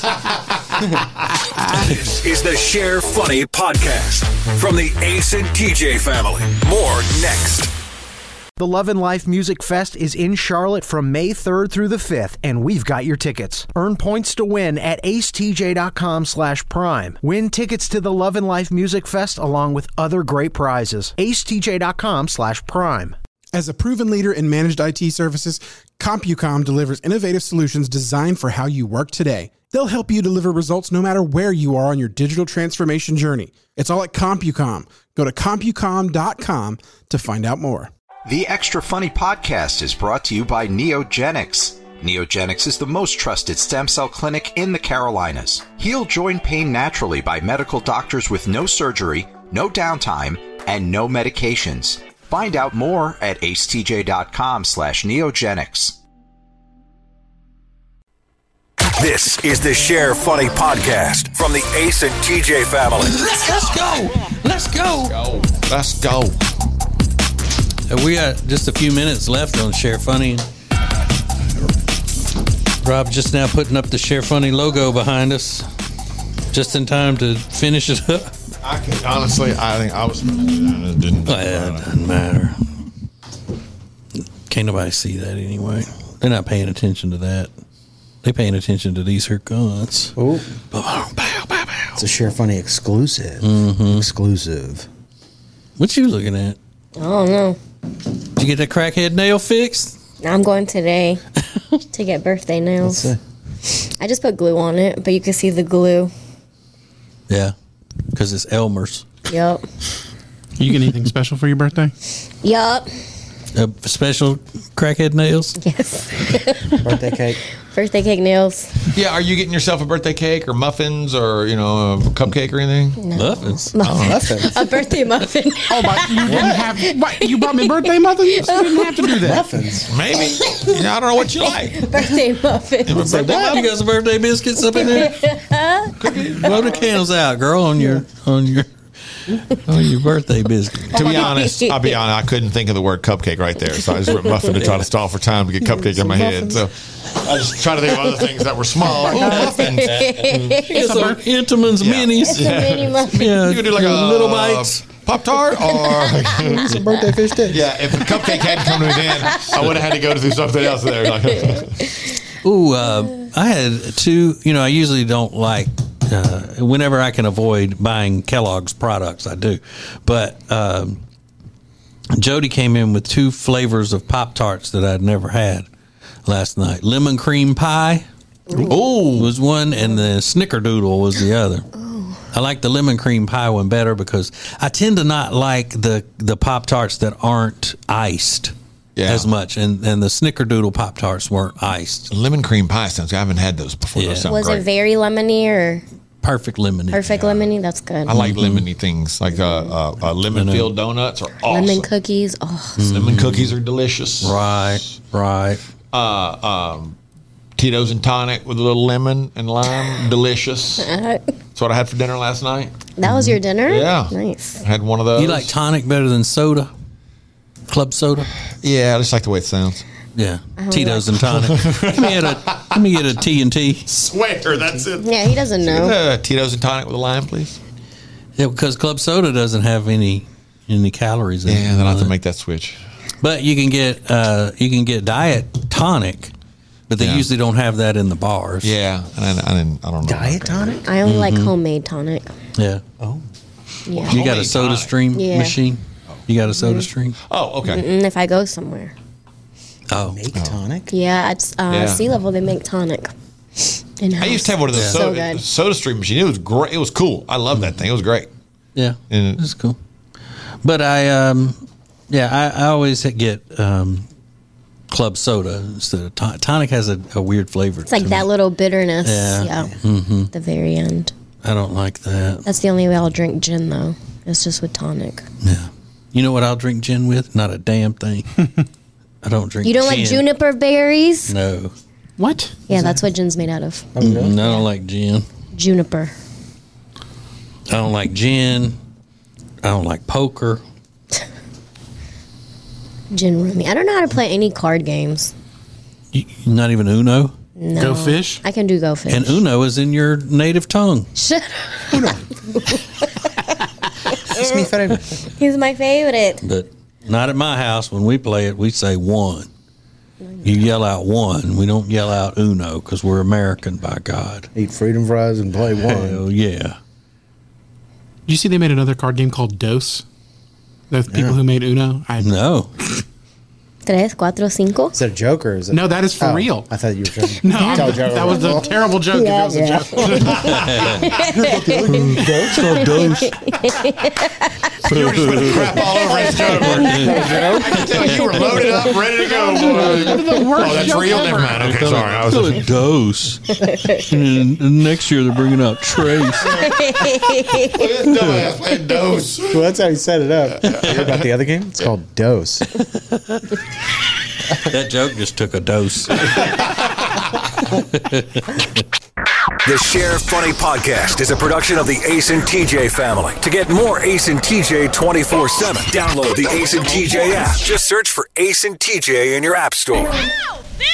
is the Share Funny podcast from the Ace and T J family. More next. The Love and Life Music Fest is in Charlotte from May third through the fifth, and we've got your tickets. Earn points to win at acetj.com slash prime. Win tickets to the Love and Life Music Fest along with other great prizes. acetj.com slash prime. As a proven leader in managed I T services, CompuCom delivers innovative solutions designed for how you work today. They'll help you deliver results no matter where you are on your digital transformation journey. It's all at CompuCom. Go to CompuCom dot com to find out more. The Extra Funny podcast is brought to you by Neogenics. Neogenics is the most trusted stem cell clinic in the Carolinas. Heal joint pain naturally by medical doctors with no surgery, no downtime, and no medications. Find out more at acetj.com slash neogenics. This is the Share Funny podcast from the Ace and T J family. Let's go! Let's go! Go. Let's go. Uh, We got just a few minutes left on Share Funny. Rob just now putting up the Share Funny logo behind us, just in time to finish it up. I can honestly, I think I was supposed to do that. And it didn't. Well, it doesn't matter. Can't nobody see that anyway. They're not paying attention to that. They're paying attention to these here guns. Oh, Bow, bow, bow, bow. it's a Share Funny exclusive. Mm-hmm. Exclusive. What you looking at? I don't know. Did you get that crackhead nail fixed? I'm going today to get birthday nails. I just put glue on it, but you can see the glue. Yeah, because it's Elmer's. Yup. You get anything special for your birthday? Yup. Uh, special crackhead nails? Yes. Birthday cake. Birthday cake nails. Yeah, are you getting yourself a birthday cake or muffins or, you know, a cupcake or anything? No. Muffins? Muffin. Muffins. A birthday muffin. Oh, but you didn't have. What, you brought me birthday muffins? You didn't have to do that. Muffins. Maybe. You know, I don't know what you like. Birthday muffin. Birthday You muffin? got some birthday biscuits up in there? Blow the candles out, girl, on your on your on your birthday biscuit. To be honest, I'll be honest, I couldn't think of the word cupcake right there. So I just wrote muffin to try to stall for time to get cupcake in my head. So I just try to think of other things that were small. Ooh, muffins. Get some Entenmann's Yeah. minis. A mini muffin. Yeah, You could do like a little bites. Pop Tart or It's a birthday fish dish. yeah. If the cupcake hadn't come to an end, I would have had to go through something else there. Like, Ooh, uh, I had two. You know, I usually don't like. Uh, whenever I can avoid buying Kellogg's products, I do. But um, Jody came in with two flavors of Pop Tarts that I'd never had last night. Lemon cream pie oh, was one, and the Snickerdoodle was the other. I like the lemon cream pie one better because I tend to not like the the Pop Tarts that aren't iced. Yeah. As much, and and the Snickerdoodle Pop Tarts weren't iced. lemon cream pie sounds. I haven't had those before. Yeah. Those sound Was great. it very lemony or Perfect lemony. perfect lemony? That's good. I like lemony things like uh, uh, uh, lemon filled donuts are awesome. Lemon cookies. Oh, Lemon cookies are delicious. Right, right. Uh, um, Tito's and tonic with a little lemon and lime, delicious. That's what I had for dinner last night. that was your dinner? Yeah. Nice. I had one of those. You like tonic better than soda? Club soda? Yeah, I just like the way it sounds. Yeah. Tito's and tonic. let me get a let me get a T and T. Swear, that's it. Yeah, he doesn't know. Uh, Tito's and tonic with a lime, please. Yeah, because club soda doesn't have any any calories in it. Yeah, then I have to make that switch. But you can get uh, you can get diet tonic, but they Yeah. usually don't have that in the bars. Yeah, and I, I didn't. I don't know. Diet tonic? I only like homemade tonic. Yeah. Oh. Yeah. You got a Homemade soda tonic. stream Yeah. machine? You got a soda stream? Oh, okay. Mm, if I go somewhere. Oh. Make tonic? Yeah, at uh, Yeah. Sea Level, they make tonic. In-house. I used to have one of those Yeah. So soda, good. soda stream machines. It was great. It was cool. I love that thing. It was great. Yeah. And- It's cool. But I um yeah, I, I always get um club soda instead of tonic. Tonic has a, a weird flavor. It's like to that me. little bitterness. Yeah. Yeah. Mm-hmm. At the very end. I don't like that. That's the only way I'll drink gin, though. It's just with tonic. Yeah. You know what I'll drink gin with? Not a damn thing. I don't drink You don't gin. like juniper berries? No. What? Yeah, that's what gin's made out of. Mm, I don't like gin. Juniper. I don't like gin. I don't like poker. Gin rummy. I don't know how to play any card games. You, not even Uno? No. Go fish? I can do go fish. And Uno is in your native tongue. Shut It's me favorite. He's my favorite. But not at my house. When we play it, we say one. You yell out one. We don't yell out Uno because we're American, by God. Eat freedom fries and play one. Hell yeah. Did you see they made another card game called Dos? The people who made Uno? I, No. Tres, cuatro, cinco. Is that a joke or is it? No, that is for Oh, real. I thought you were trying to No, tell a joke. that was a terrible joke Yeah, if it yeah. was a joke. You were just putting crap all over his joke. I can tell you were loaded up, ready to go, boy. Oh, that's real? Never mind. Okay, sorry. I was Still a dose. and, and next year they're bringing out Trace. this dumbass playing dose. Well, that's how he set it up. You heard about the other game? It's called Dose. That joke just took a dose. The Share Funny Podcast is a production of the Ace and T J family. To get more Ace and T J twenty-four seven, download the Ace and T J app. Just search for Ace and T J in your app store. Ow! There it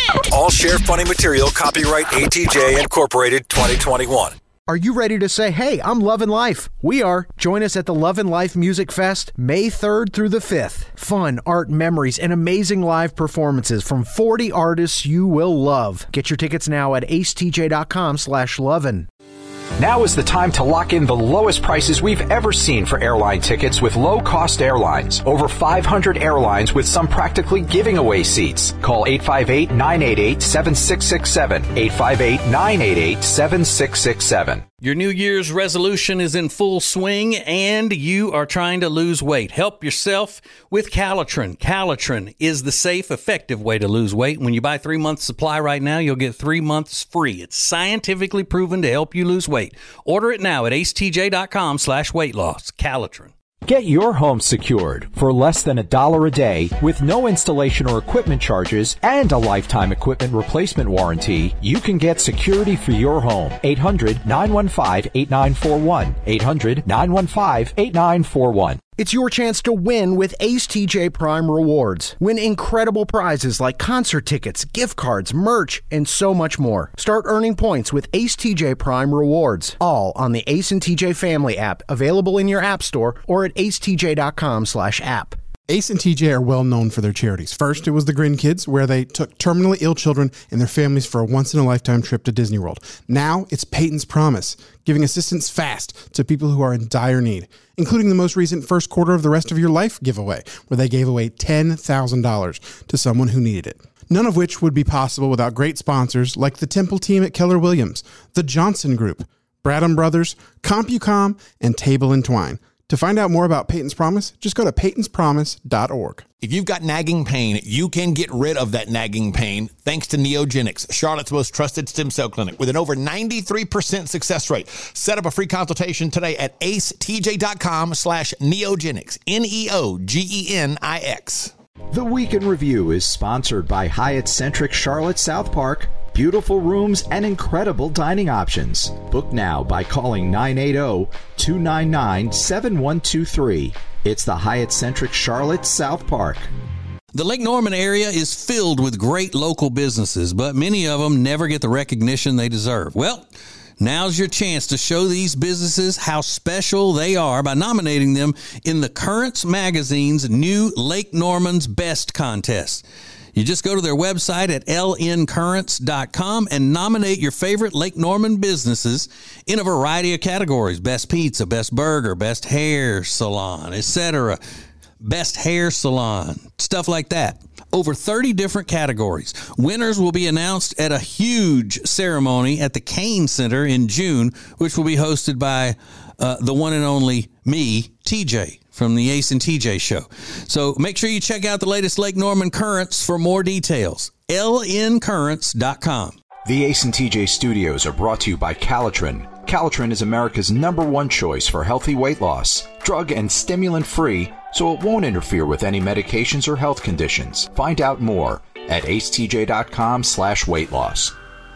All Share Funny material copyright A T J Incorporated twenty twenty-one. Are you ready to say, hey, I'm loving life? We are. Join us at the Love and Life Music Fest, May third through the fifth. Fun, art, memories, and amazing live performances from forty artists you will love. Get your tickets now at acetj.com slash lovin'. Now is the time to lock in the lowest prices we've ever seen for airline tickets with low-cost airlines. Over five hundred airlines with some practically giving away seats. Call eight five eight, nine eight eight, seven six six seven. eight five eight, nine eight eight, seven six six seven. Your New Year's resolution is in full swing and you are trying to lose weight. Help yourself with Calitrin. Calitrin is the safe, effective way to lose weight. When you buy three months supply right now, you'll get three months free. It's scientifically proven to help you lose weight. Order it now at acetj.com slash weight loss. Calitrin. Get your home secured for less than a dollar a day with no installation or equipment charges and a lifetime equipment replacement warranty. You can get security for your home. eight hundred, nine one five, eight nine four one. eight hundred, nine one five, eight nine four one. It's your chance to win with Ace T J Prime Rewards. Win incredible prizes like concert tickets, gift cards, merch, and so much more. Start earning points with Ace T J Prime Rewards. All on the Ace and T J Family app, available in your app store or at acetj.com slash app. Ace and T J are well known for their charities. First, it was the Grin Kids, where they took terminally ill children and their families for a once-in-a-lifetime trip to Disney World. Now, it's Peyton's Promise, giving assistance fast to people who are in dire need, including the most recent First Quarter of the Rest of Your Life giveaway, where they gave away ten thousand dollars to someone who needed it. None of which would be possible without great sponsors like the Temple team at Keller Williams, the Johnson Group, Bradham Brothers, CompuCom, and Table and Twine. To find out more about Peyton's Promise, just go to peytons promise dot org. If you've got nagging pain, you can get rid of that nagging pain thanks to Neogenics, Charlotte's most trusted stem cell clinic with an over ninety-three percent success rate. Set up a free consultation today at acetj.com slash neogenics, N E O G E N I X. The Week in Review is sponsored by Hyatt-centric Charlotte South Park. Beautiful rooms and incredible dining options. Book now by calling nine eight zero, two nine nine, seven one two three. It's the Hyatt-centric Charlotte South Park. The Lake Norman area is filled with great local businesses, but many of them never get the recognition they deserve. Well, now's your chance to show these businesses how special they are by nominating them in the Currents Magazine's new Lake Norman's Best contest. You just go to their website at l n currents dot com and nominate your favorite Lake Norman businesses in a variety of categories. Best pizza, best burger, best hair salon, et cetera. Best hair salon, stuff like that. Over thirty different categories. Winners will be announced at a huge ceremony at the Kane Center in June, which will be hosted by uh, the one and only me, T J, from the Ace and T J show. So make sure you check out the latest Lake Norman Currents for more details. l n currents dot com. The Ace and T J studios are brought to you by Calitrin. Calitrin is America's number one choice for healthy weight loss. Drug and stimulant free, so it won't interfere with any medications or health conditions. Find out more at acetj.com slash weight loss.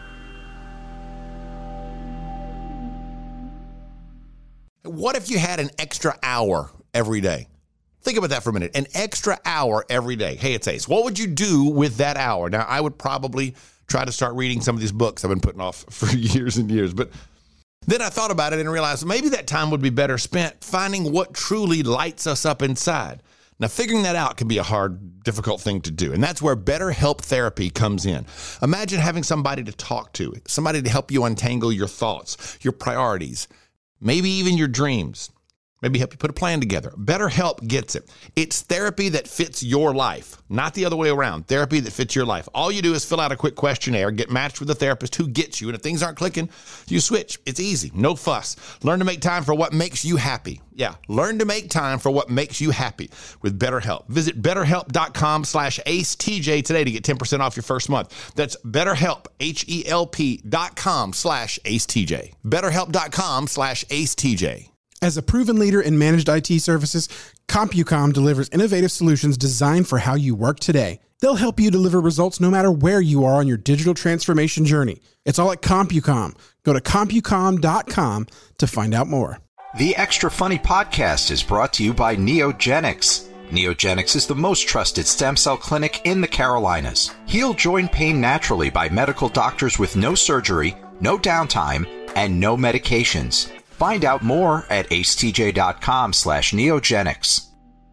What if you had an extra hour every day? Think about that for a minute. An extra hour every day. Hey, it's Ace. What would you do with that hour? Now, I would probably try to start reading some of these books I've been putting off for years and years. But then I thought about it and realized maybe that time would be better spent finding what truly lights us up inside. Now, figuring that out can be a hard, difficult thing to do. And that's where BetterHelp Therapy comes in. Imagine having somebody to talk to, somebody to help you untangle your thoughts, your priorities, maybe even your dreams. Maybe help you put a plan together. BetterHelp gets it. It's therapy that fits your life, not the other way around. Therapy that fits your life. All you do is fill out a quick questionnaire, get matched with a therapist who gets you, and if things aren't clicking, you switch. It's easy, no fuss. Learn to make time for what makes you happy. Yeah, learn to make time for what makes you happy with BetterHelp. Visit betterhelp.com slash AceTJ today to get ten percent off your first month. That's BetterHelp, H-E-L-P dot com slash AceTJ. BetterHelp.com slash AceTJ. As a proven leader in managed I T services, CompuCom delivers innovative solutions designed for how you work today. They'll help you deliver results no matter where you are on your digital transformation journey. It's all at CompuCom. Go to CompuCom dot com to find out more. The Extra Funny podcast is brought to you by Neogenics. Neogenics is the most trusted stem cell clinic in the Carolinas. Heal joint pain naturally by medical doctors with no surgery, no downtime, and no medications. Find out more at acetj.com slash neogenics.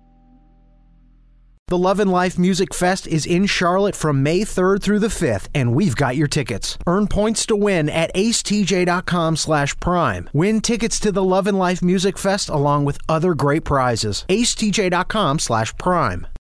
The Love and Life Music Fest is in Charlotte from May third through the fifth, and we've got your tickets. Earn points to win at acetj.com slash prime. Win tickets to the Love and Life Music Fest along with other great prizes. acetj.com slash prime.